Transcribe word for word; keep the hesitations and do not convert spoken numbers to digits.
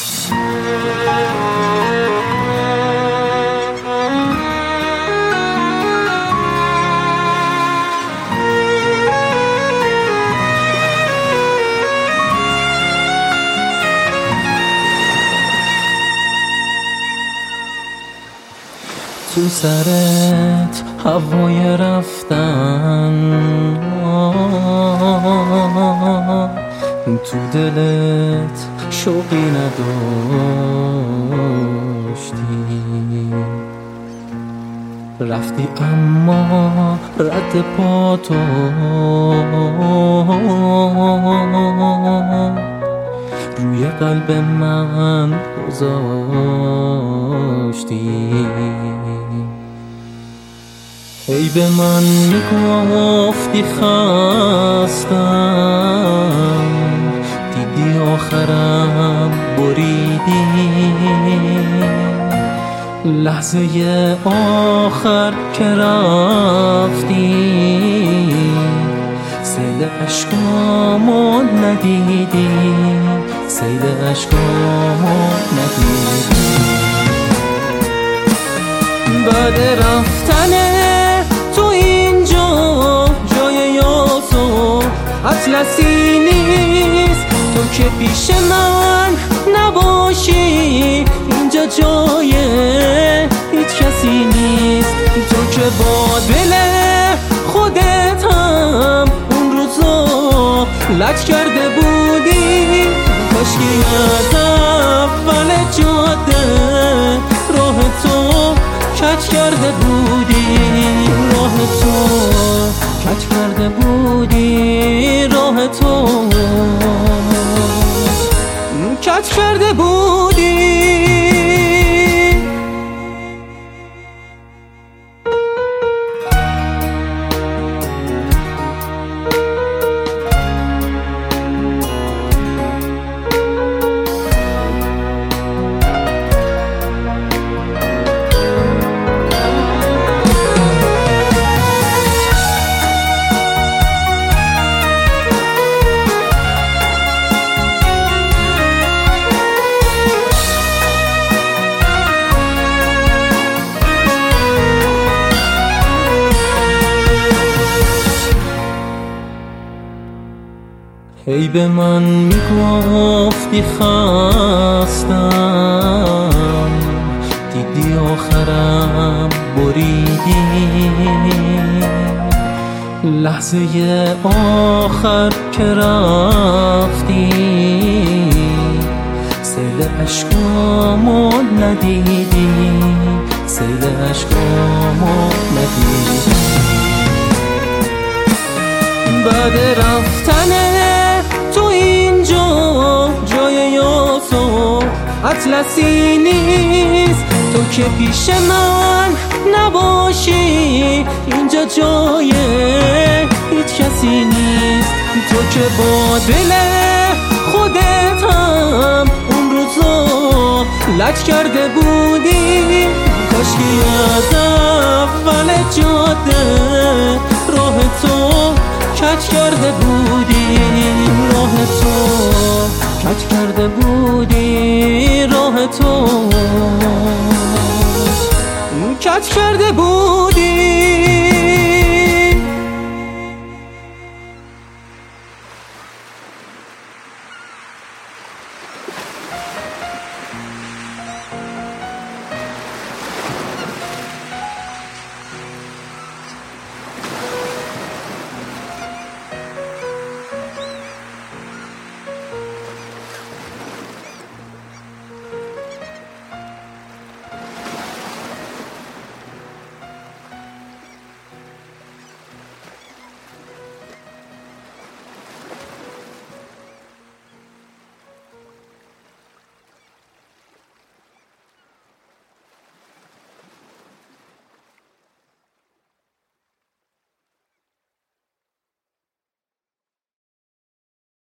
تو سرت هوای رفتن، تو دلت شوقی نداشتی، رفتی اما رد پاتو روی قلب من گذاشتی. ای به من میگفتی خستم، دیدی آخرم بریدی، لحظه آخر که رفتی سیل عشقامو ندیدی، سیل عشقامو ندیدی. بعد رفتنه تو اینجا جای یاس و اطلسی نیست، تو که پیش من نباشی اینجا جای هیچ کسی نیست. تو که با دل خودت هم اون روزا لج کرده بودی، کاشکی از اول جاده راه تو کج کرده بودی، راه تو کج کرده بودی، راه تو کج کرده بودی. ای به من میگفتی خستم، دیدی آخرم بریدی، لحظه آخر که رفتی سیل عشقامو ندیدی، سیل عشقامو ندیدی. بعد رفتنه تو اینجا جای یاس و اطلسی نیست، تو که پیش من نباشی اینجا جای هیچ کسی نیست. تو که با دل خودت هم اون روزا لج کرده بودی، کاشکی از اول جاده راه تو کج کرده بودی، راه تو کج کرده بودی، راه تو کج کرده بودی.